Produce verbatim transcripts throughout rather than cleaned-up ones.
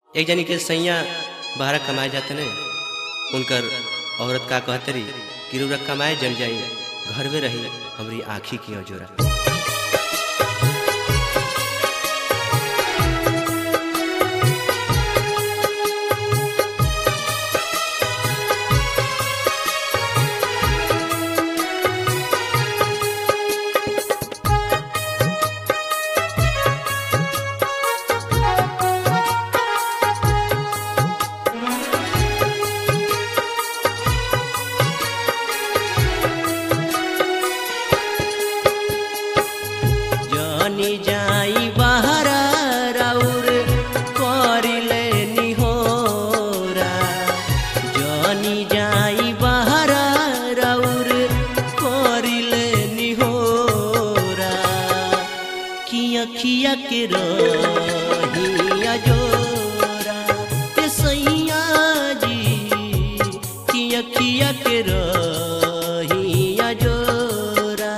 एक जनी के सैया बाहर कमाए जाते ने उनकर औरत का कहतरी कि रुरा कमाए जन जाई घर में रही हमरी आँखी की अजोरा। जाई बाहर राउर करिले निहोरा जानी जाई बाहर राउर करिले निहोरा कि अखिया के रहिया जोरा ते सैया जी कि अखिया के रहिया जोरा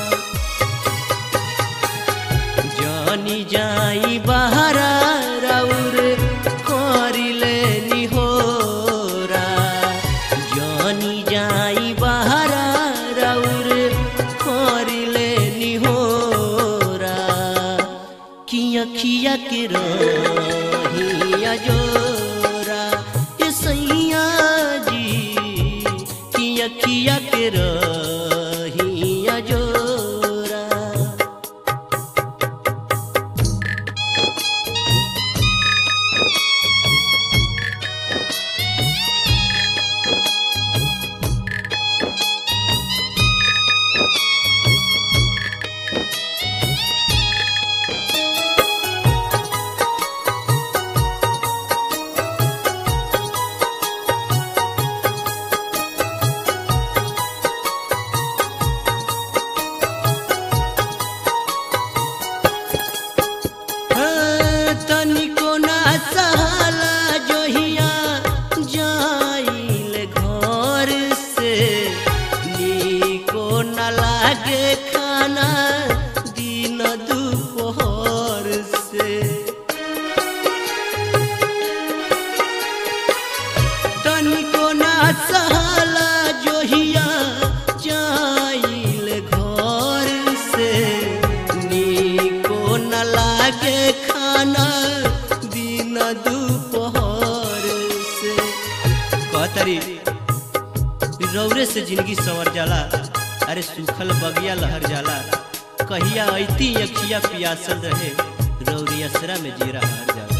जानी जाई बाहर राउर करिले निहोरा जानी जाई बाहर राउर करिले निहोरा कि अखिया के रहिया जोरा ये सैया जी कि अखिया के रहिया जोरा। तनिको ना सहला जोहिया जाइल घर से नीको न लागे खाना दिन दोपहर से तनिको ना सहला जोहिया जाइल घर से नीको न लागे खाना दिन दोपहर से कहतरी रौरे से जिंदगी संवर जाला अरे सूखल बगिया लहर जाला कहिया ऐती अखिया पियासल रहे रौरी असरा में जीरा हर जाला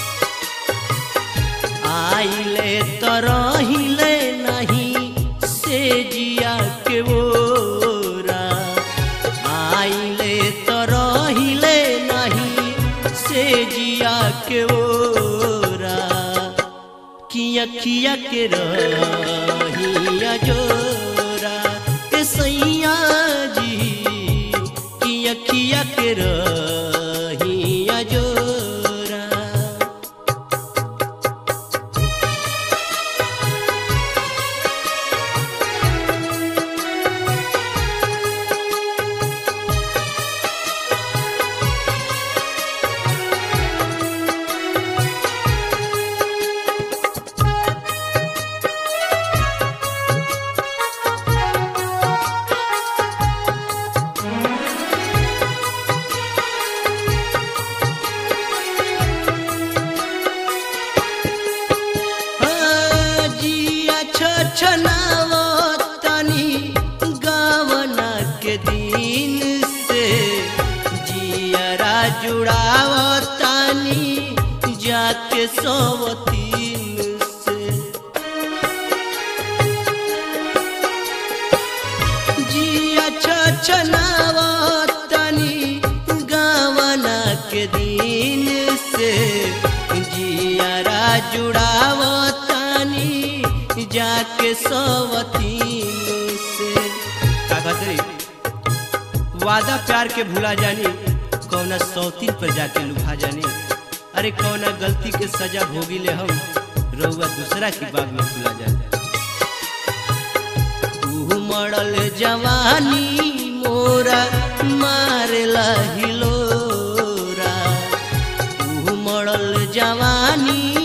आइले तो रहिले नहीं से जिया के ओरा आइले तो रहिले नहीं से जिया के ओरा कि अखिया के रहिया जोरा के सैया जी कि अखिया के रहिया जोरा। छनावतनी गावना के दिन से जियरा जुड़ावतनी जाके सवतीन से जिया छनावतनी गावना के दिन से जियरा जुड़ावतनी जाके सवतीन से कागतरी वादा प्यार के भूला जानी कौना सौतीन पर जाके लुभा जानी अरे कौना गलती के सजा भोगी ले हम रउआ दूसरा की बाग में भूला जाने तू मरल जवानी मोरा मारेला हिलोरा तू मरल जवानी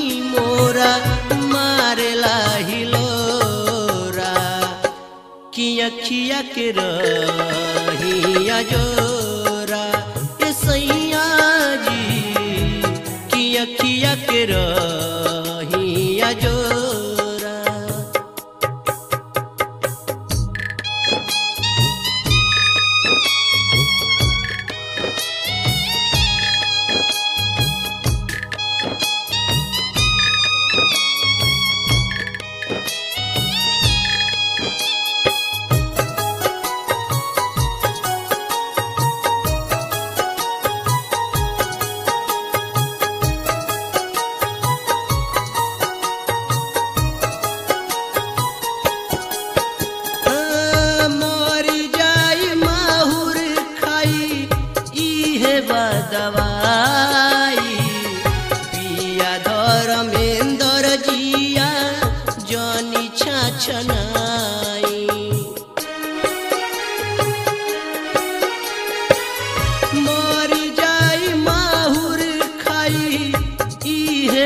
अखिया के रहिया जोरा ए सैया जी की अखिया के रहिया जोरा। दवाई पिया धर्मेंद्र जिया जानी छछनाई मरी जाई माहुर खाई इहे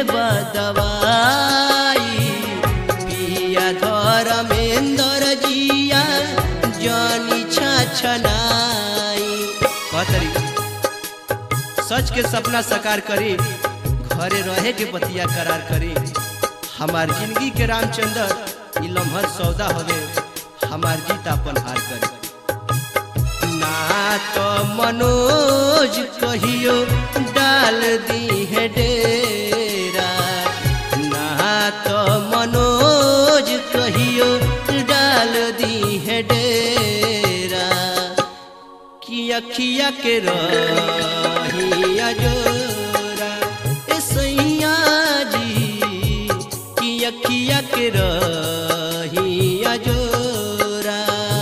बदवाई पिया धर्मेंद्र जिया जानी छछनाई। कहतरी सच के सपना साकार करी घरे रहे के बतिया करार करी हमार जिंदगी के रामचंद्र ई लम्हर सौदा होवे हमार जीत अपन हार करी। ना तो मनोज कहियो डाल दी है डेरा ना तो मनोज कहियो डाल दी है डेरा कि अखिया के रहिया जोरा ए सैया जी की अखिया के रहिया जोरा।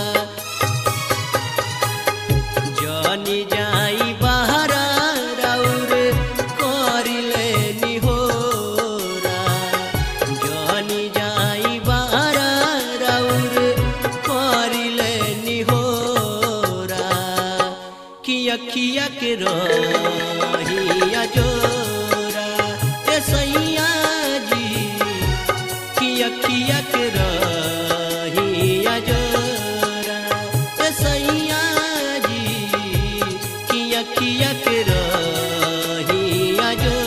जानी जाई बहरा राउर करिले निहोरा जानी जाई बहरा राउर करिले निहोरा कि अखिया के रहिया जोरा ए सैया जी कि अखिया के रहिया जोरा ए सैया जी कि अखिया के रहिया जोरा।